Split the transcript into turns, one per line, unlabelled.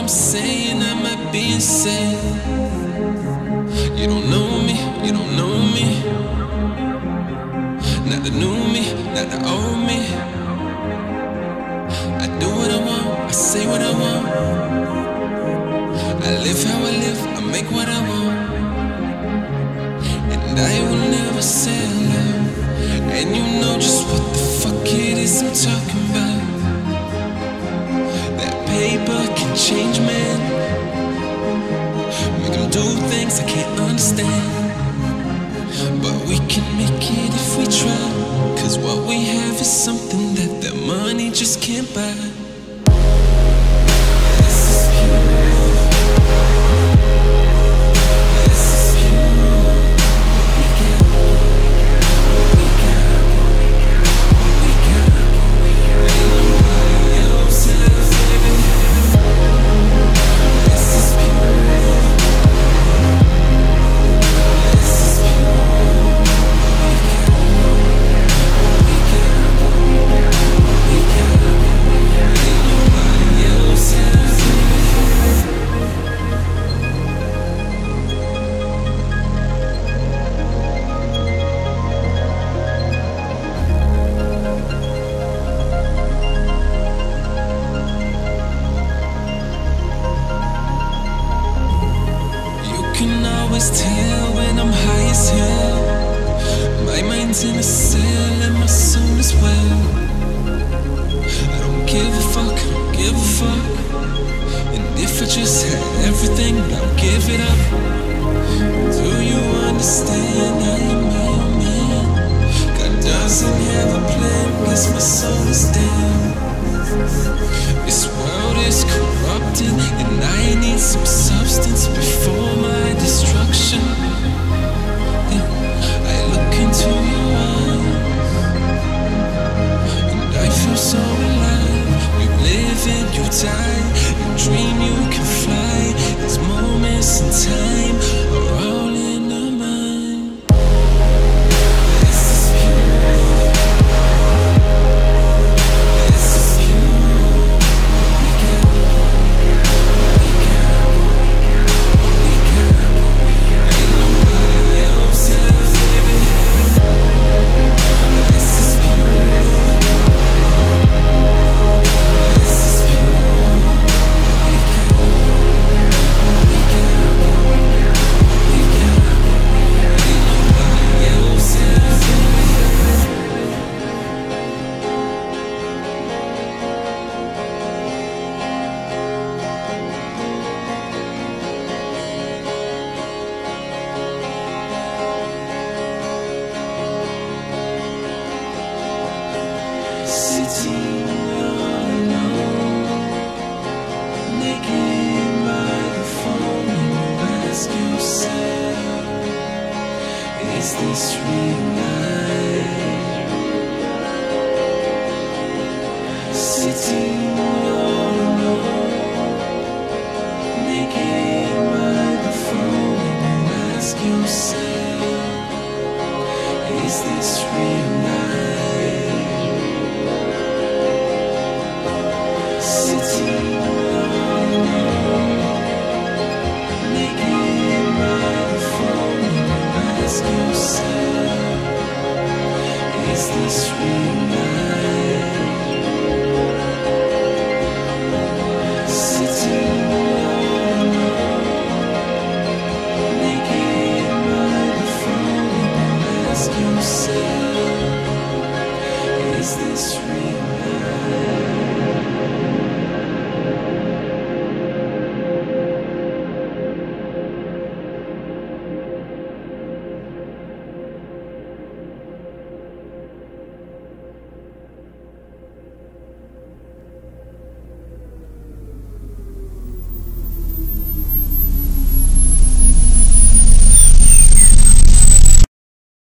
saying? I might be insane. You don't know me, you don't know me. Not the new me, not the old me. I do what I want, I say what I want. I live how I live, I make what I want. And I will never settle. And you know just what the fuck it is I'm talking about. That paper can change man, make them do things I can't understand. But we can make it if we try, 'cause what we have is something that the money just can't buy. Tell when I'm high as hell. My mind's in a cell and my soul as well. I don't give a fuck, I don't give a fuck. And if I just had everything, I'll give it up. Do you understand? I am my own man. God doesn't have a plan, guess my soul is dead. This world is corrupted and I need some substance before my destruction. Yeah, I look into your eyes and I feel so alive. You live and you die, you dream you can fly. These moments in time are all in our mind. This is pure. This is pure. Sitting all alone, naked by the phone, and you ask yourself, is this real life? Sitting